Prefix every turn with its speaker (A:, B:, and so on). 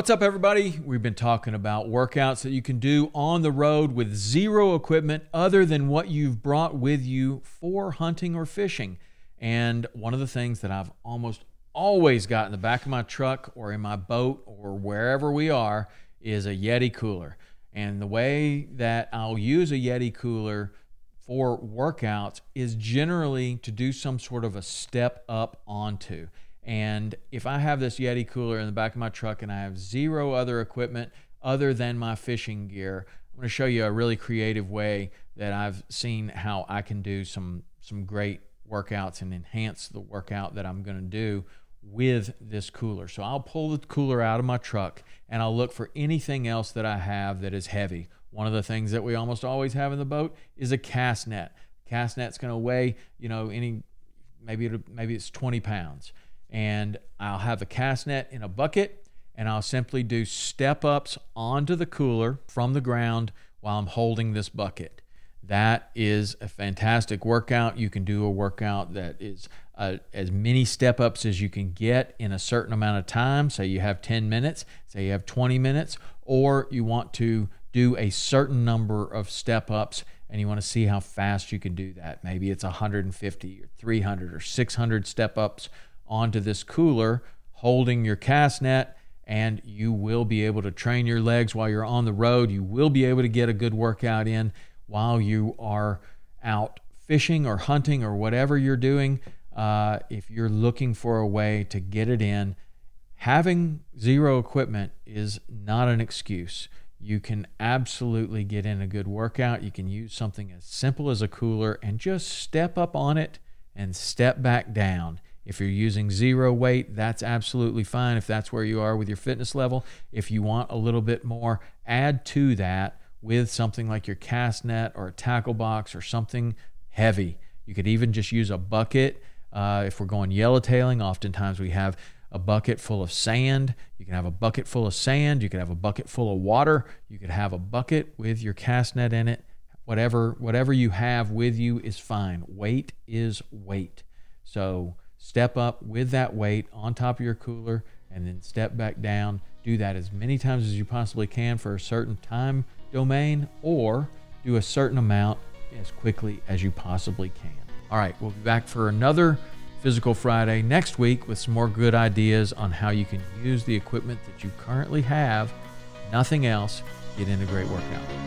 A: What's up, everybody? We've been talking about workouts that you can do on the road with zero equipment other than what you've brought with you for hunting or fishing. And one of the things that I've almost always got in the back of my truck or in my boat or wherever we are is a Yeti cooler. And the way that I'll use a Yeti cooler for workouts is generally to do some sort of a step up onto. And if I have this Yeti cooler in the back of my truck and I have zero other equipment other than my fishing gear, I'm going to show you a really creative way that I've seen how I can do some great workouts and enhance the workout that I'm going to do with this cooler. So I'll pull the cooler out of my truck and I'll look for anything else that I have that is heavy. One of the things that we almost always have in the boat is a cast net. Cast net's going to weigh, maybe it's 20 pounds. And I'll have the cast net in a bucket and I'll simply do step ups onto the cooler from the ground while I'm holding this bucket. That is a fantastic workout. You can do a workout that is as many step ups as you can get in a certain amount of time. Say you have 10 minutes, say you have 20 minutes, or you want to do a certain number of step ups and you want to see how fast you can do that. Maybe it's 150 or 300 or 600 step ups onto this cooler holding your cast net, and you will be able to train your legs while you're on the road. You will be able to get a good workout in while you are out fishing or hunting or whatever you're doing. If you're looking for a way to get it in, having zero equipment is not an excuse. You can absolutely get in a good workout. You can use something as simple as a cooler and just step up on it and step back down. If you're using zero weight, that's absolutely fine if that's where you are with your fitness level. If you want a little bit more, add to that with something like your cast net or a tackle box or something heavy. You could even just use a bucket. If we're going yellowtailing, oftentimes we have a bucket full of sand. You can have a bucket full of sand. You could have a bucket full of water. You could have a bucket with your cast net in it. Whatever you have with you is fine. Weight is weight. So step up with that weight on top of your cooler and then step back down. Do that as many times as you possibly can for a certain time domain, or do a certain amount as quickly as you possibly can. All right, we'll be back for another Physical Friday next week with some more good ideas on how you can use the equipment that you currently have, nothing else, get in a great workout.